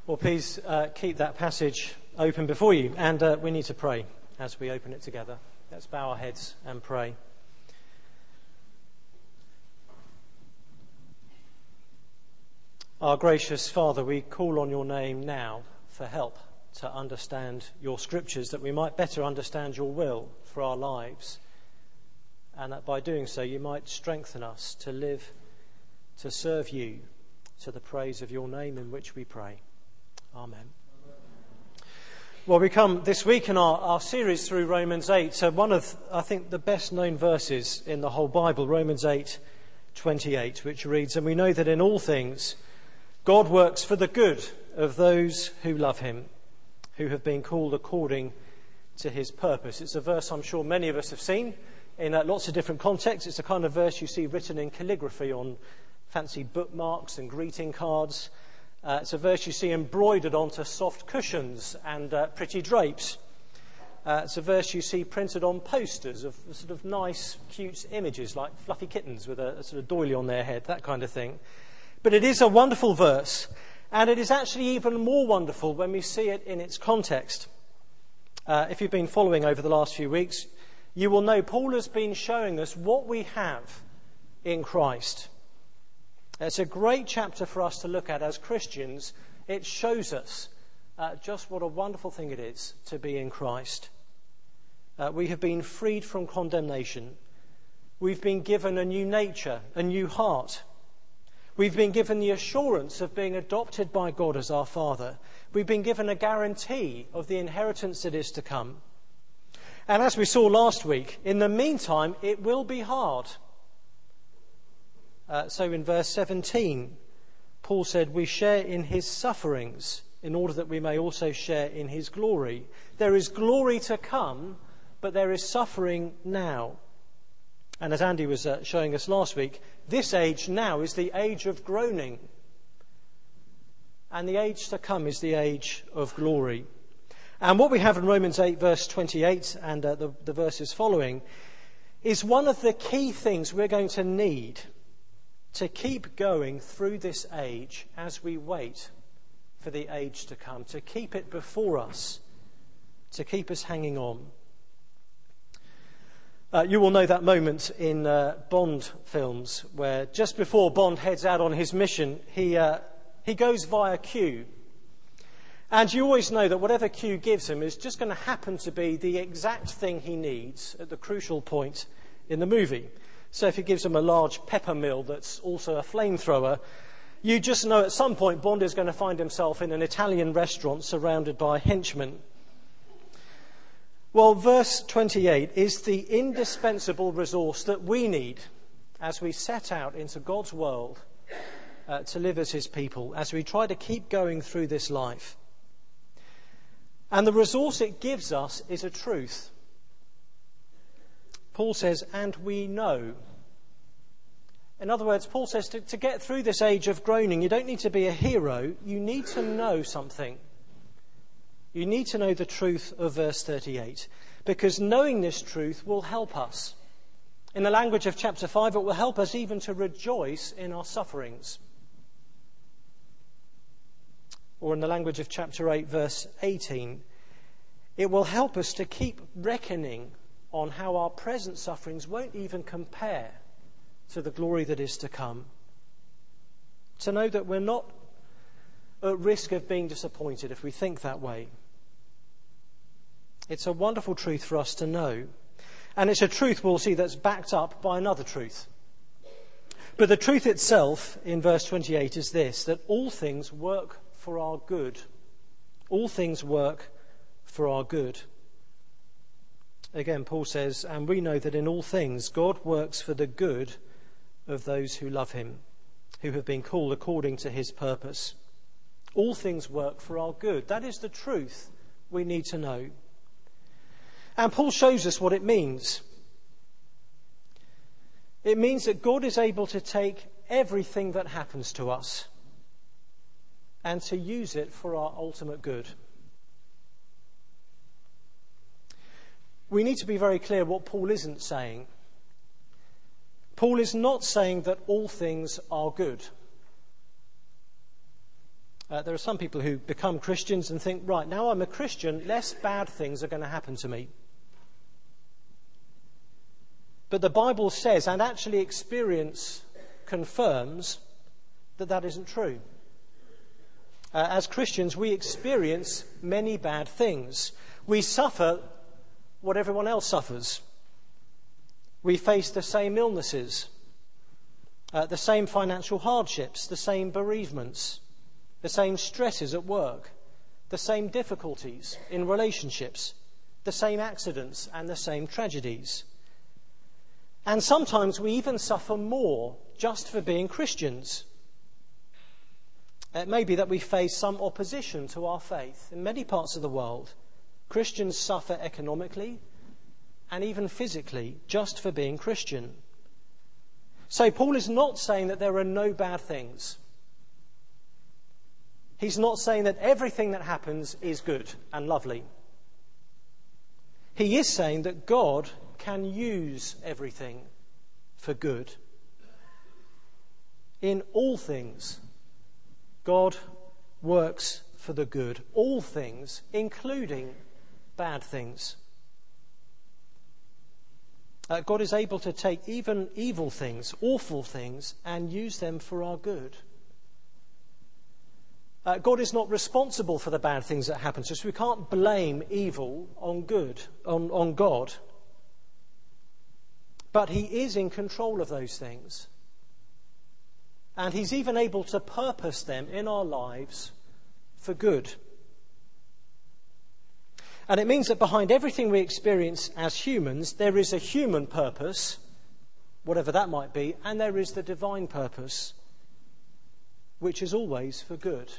Well, please keep that passage open before you, and we need to pray as we open it together. Let's bow our heads and pray. Our gracious Father, we call on your name now for help to understand your scriptures, that we might better understand your will for our lives, and that by doing so you might strengthen us to live, to serve you, to the praise of your name in which we pray. Amen. Well, we come this week in our series through Romans 8, so one of, I think, the best known verses in the whole Bible, Romans 8:28, which reads, "And we know that in all things God works for the good of those who love him, who have been called according to his purpose." It's a verse I'm sure many of us have seen in lots of different contexts. It's the kind of verse you see written in calligraphy on fancy bookmarks and greeting cards. It's a verse you see embroidered onto soft cushions and pretty drapes. It's a verse you see printed on posters of sort of nice, cute images like fluffy kittens with a sort of doily on their head, that kind of thing. But it is a wonderful verse, and it is actually even more wonderful when we see it in its context. If you've been following over the last few weeks, you will know Paul has been showing us what we have in Christ. It's a great chapter for us to look at as Christians. It shows us just what a wonderful thing it is to be in Christ. We have been freed from condemnation. We've been given a new nature, a new heart. We've been given the assurance of being adopted by God as our Father. We've been given a guarantee of the inheritance that is to come. And as we saw last week, in the meantime, it will be hard. So in verse 17, Paul said, "We share in his sufferings in order that we may also share in his glory." There is glory to come, but there is suffering now. And as Andy was showing us last week, this age now is the age of groaning. And the age to come is the age of glory. And what we have in Romans 8, verse 28, and the verses following, is one of the key things we're going to need to keep going through this age as we wait for the age to come, to keep it before us, to keep us hanging on. You will know that moment in Bond films where just before Bond heads out on his mission, he goes via Q. And you always know that whatever Q gives him is just going to happen to be the exact thing he needs at the crucial point in the movie. So if he gives him a large pepper mill that's also a flamethrower, you just know at some point Bond is going to find himself in an Italian restaurant surrounded by henchmen. Well, verse 28 is the indispensable resource that we need as we set out into God's world to live as his people, as we try to keep going through this life. And the resource it gives us is a truth. Paul says, "And we know." In other words, Paul says to get through this age of groaning, you don't need to be a hero. You need to know something. You need to know the truth of verse 38, because knowing this truth will help us. In the language of chapter 5, it will help us even to rejoice in our sufferings. Or in the language of chapter 8, verse 18, it will help us to keep reckoning on how our present sufferings won't even compare to the glory that is to come. To know that we're not at risk of being disappointed if we think that way. It's a wonderful truth for us to know. And it's a truth, we'll see, that's backed up by another truth. But the truth itself, in verse 28, is this, that all things work for our good. All things work for our good. Again, Paul says, "And we know that in all things God works for the good of those who love him, who have been called according to his purpose." All things work for our good. That is the truth we need to know. And Paul shows us what it means. It means that God is able to take everything that happens to us and to use it for our ultimate good. We need to be very clear what Paul isn't saying. Paul is not saying that all things are good. There are some people who become Christians and think, right, now I'm a Christian, less bad things are going to happen to me. But the Bible says, and actually experience confirms, that that isn't true. As Christians, we experience many bad things. We suffer what everyone else suffers. We face the same illnesses, the same financial hardships, the same bereavements, the same stresses at work, the same difficulties in relationships, the same accidents and the same tragedies. And sometimes we even suffer more just for being Christians. It may be that we face some opposition to our faith. In many parts of the world, Christians suffer economically and even physically just for being Christian. So Paul is not saying that there are no bad things. He's not saying that everything that happens is good and lovely. He is saying that God can use everything for good. In all things, God works for the good. All things, including bad things. God is able to take even evil things, awful things, and use them for our good. God is not responsible for the bad things that happen to us. We can't blame evil on good, on God. But he is in control of those things. And he's even able to purpose them in our lives for good. And it means that behind everything we experience as humans, there is a human purpose, whatever that might be, and there is the divine purpose, which is always for good.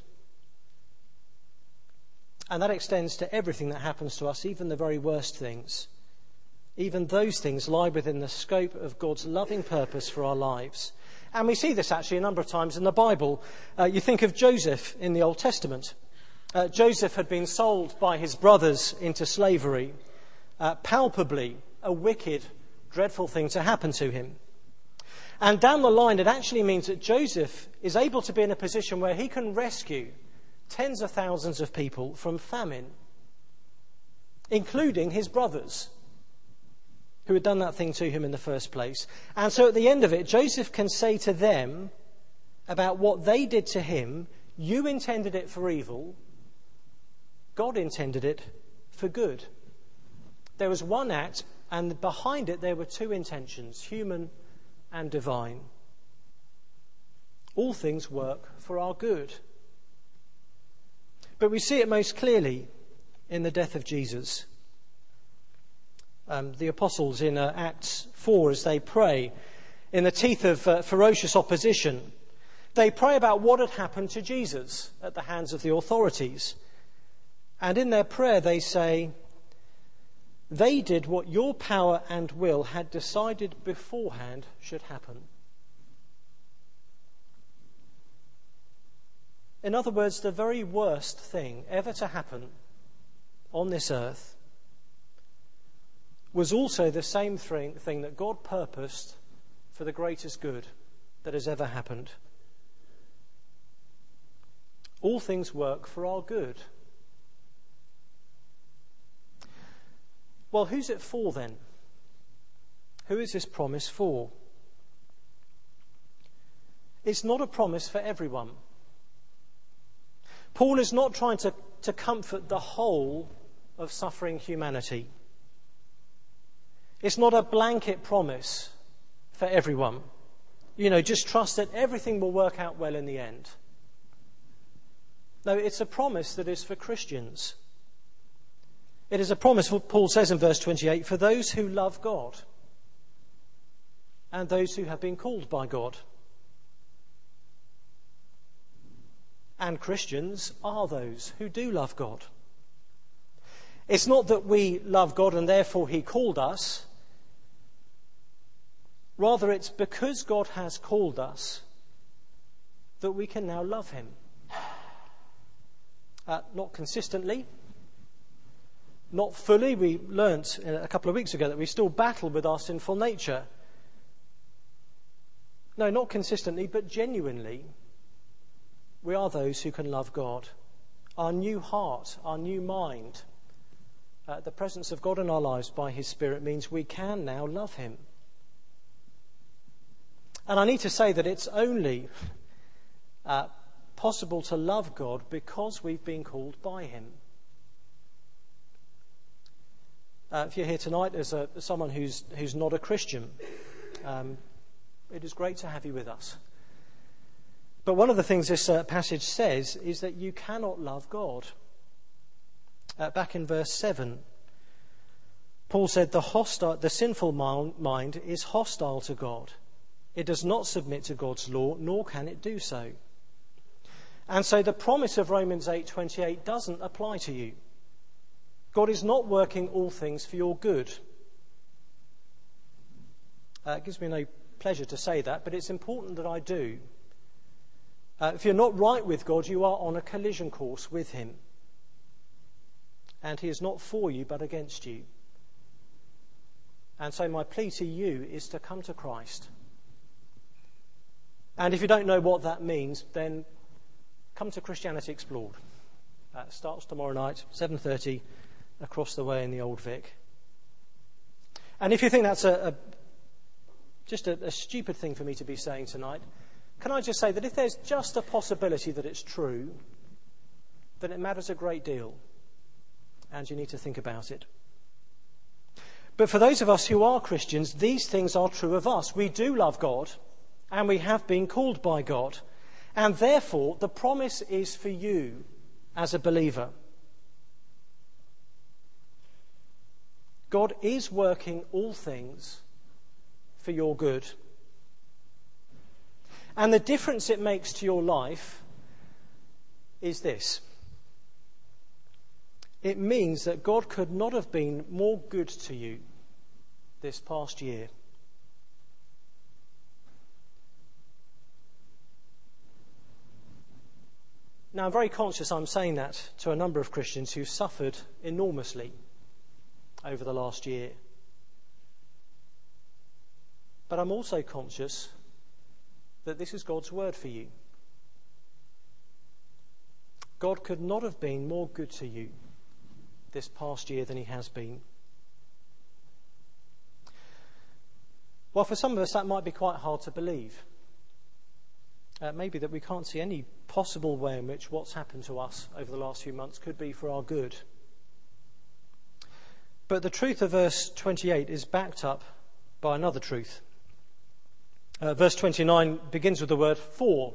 And that extends to everything that happens to us, even the very worst things. Even those things lie within the scope of God's loving purpose for our lives. And we see this actually a number of times in the Bible. You think of Joseph in the Old Testament. Joseph had been sold by his brothers into slavery. Palpably a wicked, dreadful thing to happen to him. And down the line, it actually means that Joseph is able to be in a position where he can rescue tens of thousands of people from famine, including his brothers, who had done that thing to him in the first place. And so at the end of it, Joseph can say to them about what they did to him, you intended it for evil, God intended it for good. There was one act, and behind it there were two intentions, human and divine. All things work for our good. But we see it most clearly in the death of Jesus. The apostles in Acts 4, as they pray, in the teeth of ferocious opposition, they pray about what had happened to Jesus at the hands of the authorities. And in their prayer they say, they did what your power and will had decided beforehand should happen. In other words, the very worst thing ever to happen on this earth was also the same thing that God purposed for the greatest good that has ever happened. All things work for our good. Well, who's it for then? Who is this promise for? It's not a promise for everyone. Paul is not trying to comfort the whole of suffering humanity. It's not a blanket promise for everyone. Just trust that everything will work out well in the end. No, it's a promise that is for Christians. It is a promise, what Paul says in verse 28, for those who love God and those who have been called by God. And Christians are those who do love God. It's not that we love God and therefore he called us. Rather, it's because God has called us that we can now love him. Not consistently, not fully. We learnt a couple of weeks ago that we still battle with our sinful nature. No, not consistently, but genuinely. we are those who can love God. Our new heart, our new mind, the presence of God in our lives by his Spirit means we can now love him. And I need to say that it's only possible to love God because we've been called by him. If you're here tonight as someone who's not a Christian, it is great to have you with us. But one of the things this passage says is that you cannot love God. Back in verse 7, Paul said, the sinful mind is hostile to God. It does not submit to God's law, nor can it do so. And so the promise of Romans 8:28 doesn't apply to you. God is not working all things for your good. It gives me no pleasure to say that, but it's important that I do. If you're not right with God, you are on a collision course with him. And he is not for you, but against you. And so my plea to you is to come to Christ. And if you don't know what that means, then come to Christianity Explored. It starts tomorrow night, 7:30, across the way in the Old Vic. And if you think that's just a stupid thing for me to be saying tonight, can I just say that if there's just a possibility that it's true, then it matters a great deal, and you need to think about it. But for those of us who are Christians, these things are true of us. We do love God, and we have been called by God. And therefore, the promise is for you as a believer. God is working all things for your good. And the difference it makes to your life is this. It means that God could not have been more good to you this past year. Now, I'm very conscious I'm saying that to a number of Christians who've suffered enormously over the last year. But I'm also conscious that this is God's word for you. God could not have been more good to you this past year than he has been. Well, for some of us that might be quite hard to believe. Maybe that we can't see any possible way in which what's happened to us over the last few months could be for our good. But the truth of verse 28 is backed up by another truth. Verse 29 begins with the word for.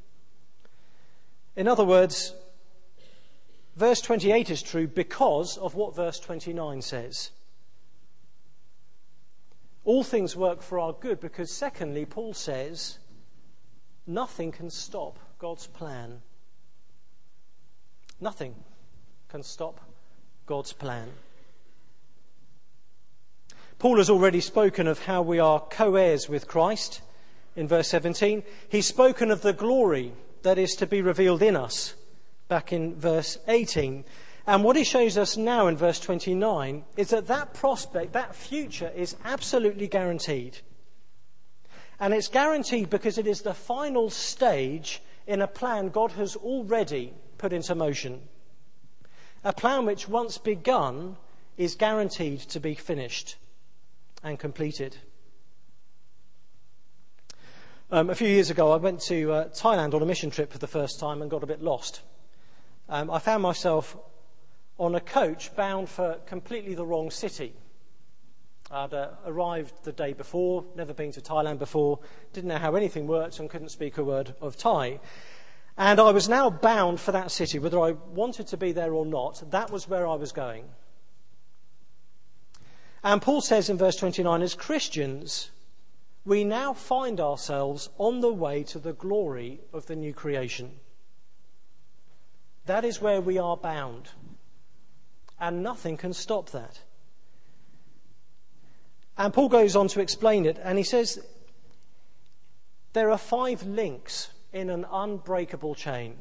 In other words, verse 28 is true because of what verse 29 says. All things work for our good because, secondly, Paul says, nothing can stop God's plan. Nothing can stop God's plan. Paul has already spoken of how we are co-heirs with Christ in verse 17. He's spoken of the glory that is to be revealed in us back in verse 18. And what he shows us now in verse 29 is that prospect, that future, is absolutely guaranteed. And it's guaranteed because it is the final stage in a plan God has already put into motion. A plan which, once begun, is guaranteed to be finished and completed. A few years ago, I went to Thailand on a mission trip for the first time and got a bit lost. I found myself on a coach bound for completely the wrong city. I'd arrived the day before, never been to Thailand before, didn't know how anything worked and couldn't speak a word of Thai. And I was now bound for that city, whether I wanted to be there or not. That was where I was going. And Paul says in verse 29, as Christians, we now find ourselves on the way to the glory of the new creation. That is where we are bound. And nothing can stop that. And Paul goes on to explain it, and he says there are 5 links in an unbreakable chain.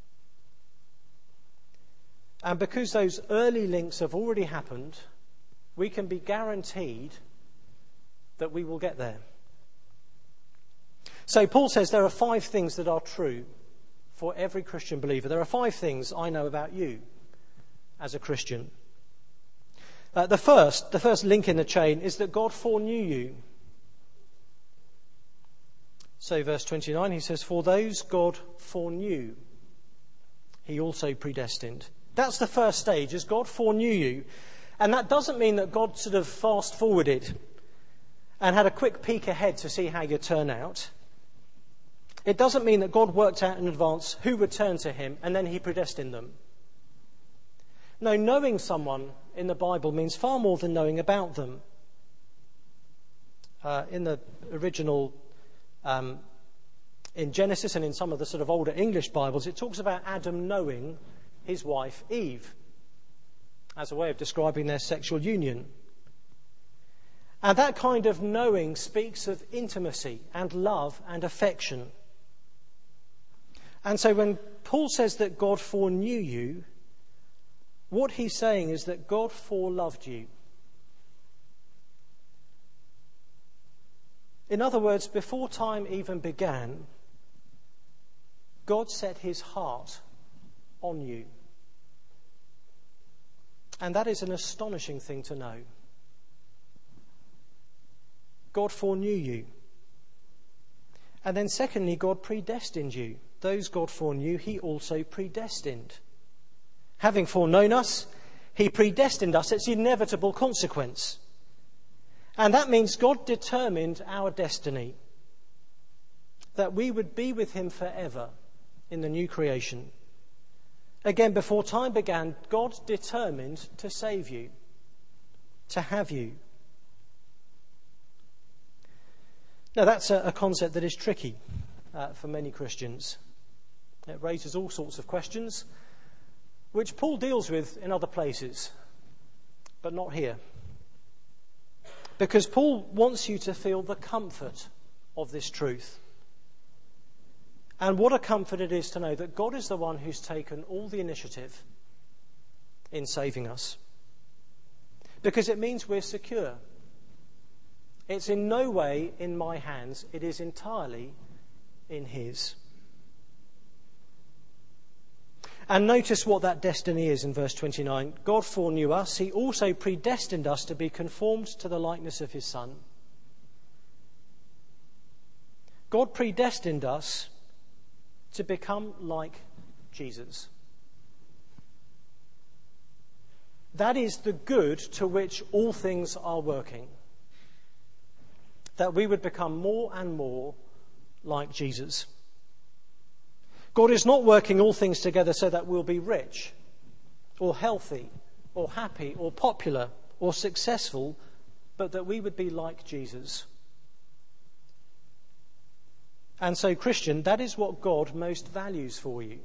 And because those early links have already happened, we can be guaranteed that we will get there. So Paul says there are 5 things that are true for every Christian believer. There are 5 things I know about you as a Christian. The first link in the chain is that God foreknew you. So verse 29, he says, for those God foreknew, he also predestined. That's the first stage, is God foreknew you. And that doesn't mean that God sort of fast forwarded and had a quick peek ahead to see how you turn out. It doesn't mean that God worked out in advance who would turn to him and then he predestined them. No, knowing someone in the Bible means far more than knowing about them. In the original, in Genesis and in some of the sort of older English Bibles, it talks about Adam knowing his wife Eve as a way of describing their sexual union. And that kind of knowing speaks of intimacy and love and affection. And so when Paul says that God foreknew you, what he's saying is that God foreloved you. In other words, before time even began, God set his heart on you. And that is an astonishing thing to know. God foreknew you. And then secondly, God predestined you. Those God foreknew, he also predestined. Having foreknown us, he predestined us. It's the inevitable consequence. And that means God determined our destiny, that we would be with him forever in the new creation. Again, before time began, God determined to save you, to have you. Now, that's a concept that is tricky for many Christians. It raises all sorts of questions, which Paul deals with in other places, but not here. Because Paul wants you to feel the comfort of this truth. And what a comfort it is to know that God is the one who's taken all the initiative in saving us. Because it means we're secure. It's in no way in my hands. It is entirely in his. And notice what that destiny is in verse 29. God foreknew us. He also predestined us to be conformed to the likeness of his Son. God predestined us to become like Jesus. That is the good to which all things are working. That we would become more and more like Jesus. God is not working all things together so that we'll be rich or healthy or happy or popular or successful, but that we would be like Jesus. And so, Christian, that is what God most values for you.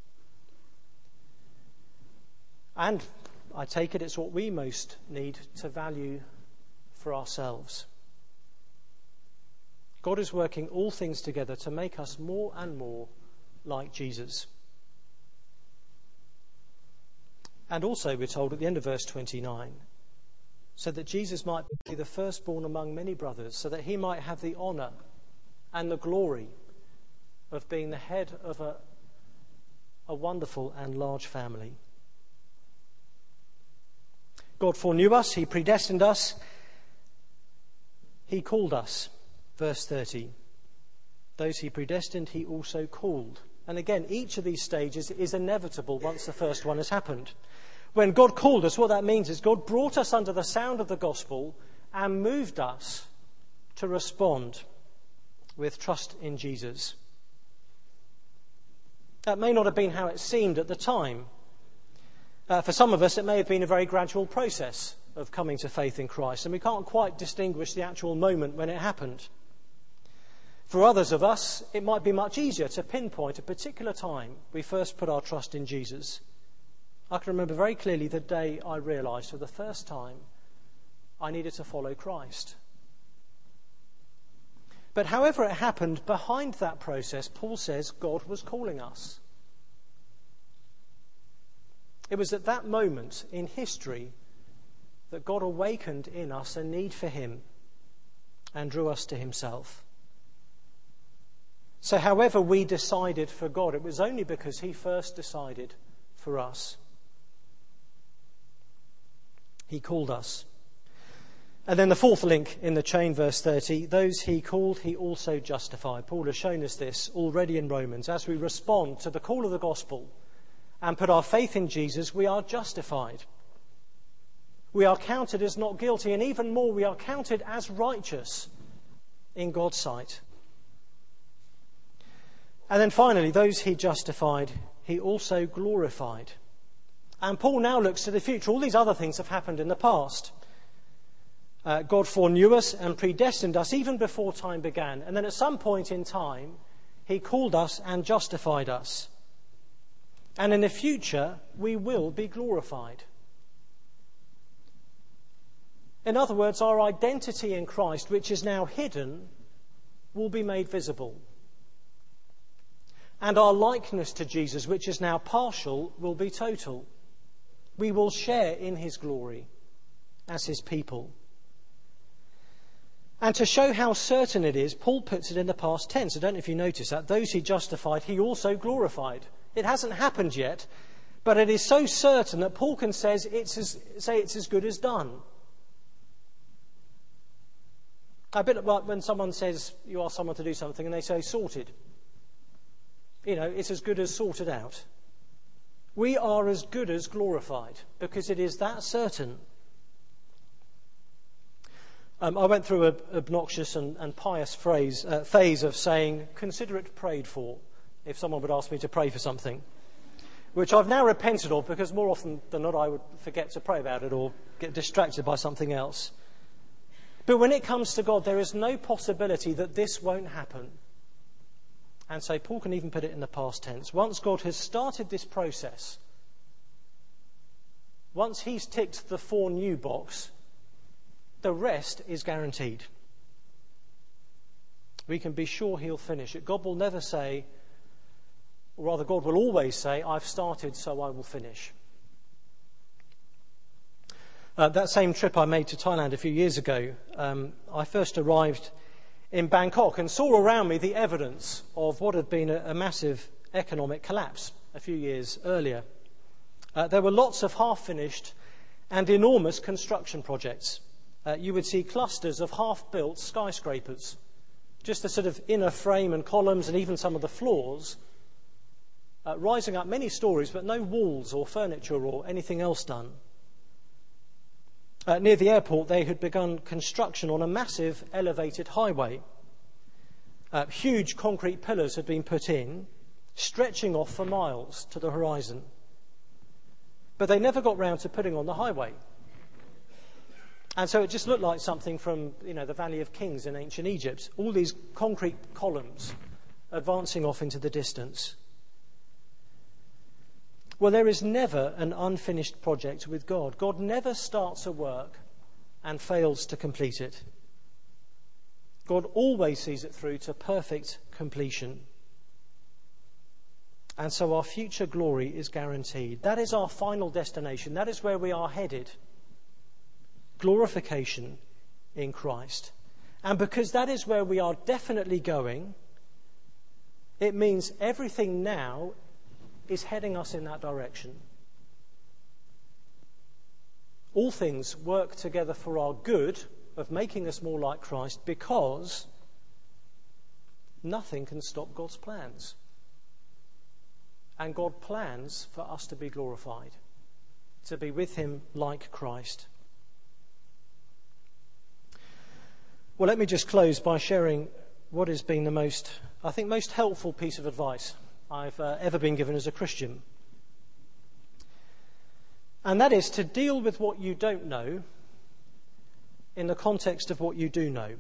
And I take it it's what we most need to value for ourselves. God is working all things together to make us more and more like Jesus. And also, we're told at the end of verse 29, so that Jesus might be the firstborn among many brothers, so that he might have the honour and the glory of being the head of a wonderful and large family. God foreknew us, he predestined us, he called us. Verse 30, those he predestined, he also called. And again, each of these stages is inevitable once the first one has happened. When God called us, what that means is God brought us under the sound of the gospel and moved us to respond with trust in Jesus. That may not have been how it seemed at the time. For some of us, it may have been a very gradual process of coming to faith in Christ, and we can't quite distinguish the actual moment when it happened. For others of us, it might be much easier to pinpoint a particular time we first put our trust in Jesus. I can remember very clearly the day I realised for the first time I needed to follow Christ. But however it happened, behind that process, Paul says God was calling us. It was at that moment in history that God awakened in us a need for him and drew us to himself. So however we decided for God, it was only because he first decided for us. He called us. And then the fourth link in the chain, verse 30, those he called, he also justified. Paul has shown us this already in Romans. As we respond to the call of the gospel and put our faith in Jesus, we are justified. We are counted as not guilty, and even more, we are counted as righteous in God's sight. And then finally, those he justified, he also glorified. And Paul now looks to the future. All these other things have happened in the past. God foreknew us and predestined us even before time began. And then at some point in time, he called us and justified us. And in the future, we will be glorified. In other words, our identity in Christ, which is now hidden, will be made visible. And our likeness to Jesus, which is now partial, will be total. We will share in his glory as his people. And to show how certain it is, Paul puts it in the past tense. I don't know if you notice that. Those he justified, he also glorified. It hasn't happened yet, but it is so certain that Paul can say it's as good as done. A bit like when someone says, you ask someone to do something and they say sorted. You know, it's as good as sorted out. We are as good as glorified because it is that certain. I went through an obnoxious and pious phase of saying, consider it prayed for, if someone would ask me to pray for something, which I've now repented of because more often than not I would forget to pray about it or get distracted by something else. But when it comes to God, there is no possibility that this won't happen. And so Paul can even put it in the past tense. Once God has started this process, once he's ticked the foreknew box, the rest is guaranteed. We can be sure he'll finish it. God will never say, or rather God will always say, I've started, so I will finish. That same trip I made to Thailand a few years ago, I first arrived in Bangkok and saw around me the evidence of what had been a massive economic collapse a few years earlier. There were lots of half-finished and enormous construction projects. You would see clusters of half-built skyscrapers, just the sort of inner frame and columns and even some of the floors, rising up many stories, but no walls or furniture or anything else done. Near the airport, they had begun construction on a massive elevated highway. Huge concrete pillars had been put in, stretching off for miles to the horizon. But they never got round to putting on the highway. And so it just looked like something from, the Valley of Kings in ancient Egypt. All these concrete columns advancing off into the distance. Well, there is never an unfinished project with God. God never starts a work and fails to complete it. God always sees it through to perfect completion. And so our future glory is guaranteed. That is our final destination. That is where we are headed. Glorification in Christ. And because that is where we are definitely going, it means everything now is heading us in that direction. All things work together for our good of making us more like Christ because nothing can stop God's plans. And God plans for us to be glorified, to be with him like Christ. Well, let me just close by sharing what has been the most helpful piece of advice I've ever been given as a Christian. And that is to deal with what you don't know in the context of what you do know.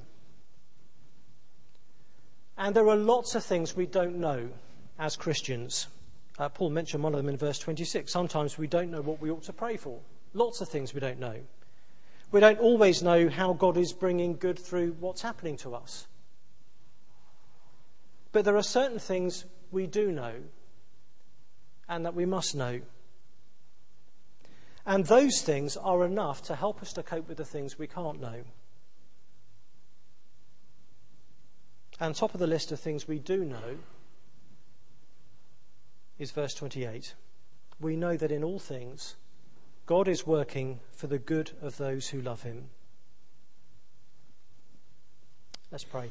And there are lots of things we don't know as Christians. Paul mentioned one of them in verse 26. Sometimes we don't know what we ought to pray for. Lots of things we don't know. We don't always know how God is bringing good through what's happening to us. But there are certain things we do know and that we must know. And those things are enough to help us to cope with the things we can't know. And top of the list of things we do know is verse 28. We know that in all things God is working for the good of those who love him. Let's pray.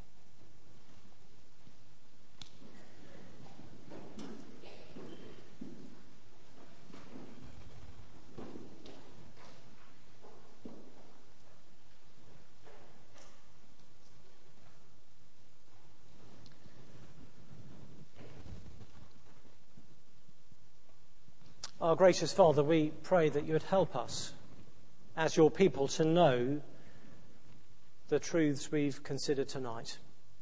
Our gracious Father, we pray that you would help us as your people to know the truths we've considered tonight.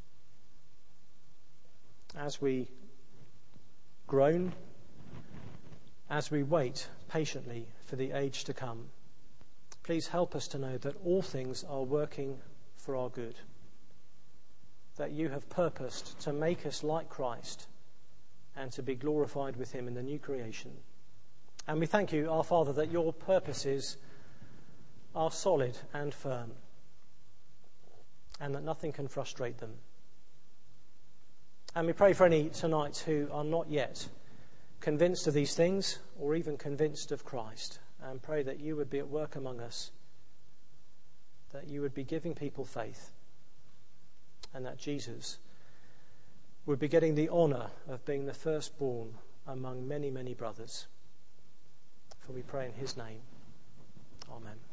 As we groan, as we wait patiently for the age to come, please help us to know that all things are working for our good, that you have purposed to make us like Christ and to be glorified with him in the new creation. And we thank you, our Father, that your purposes are solid and firm and that nothing can frustrate them. And we pray for any tonight who are not yet convinced of these things or even convinced of Christ, and pray that you would be at work among us, that you would be giving people faith, and that Jesus would be getting the honour of being the firstborn among many, many brothers. For we pray in his name. Amen.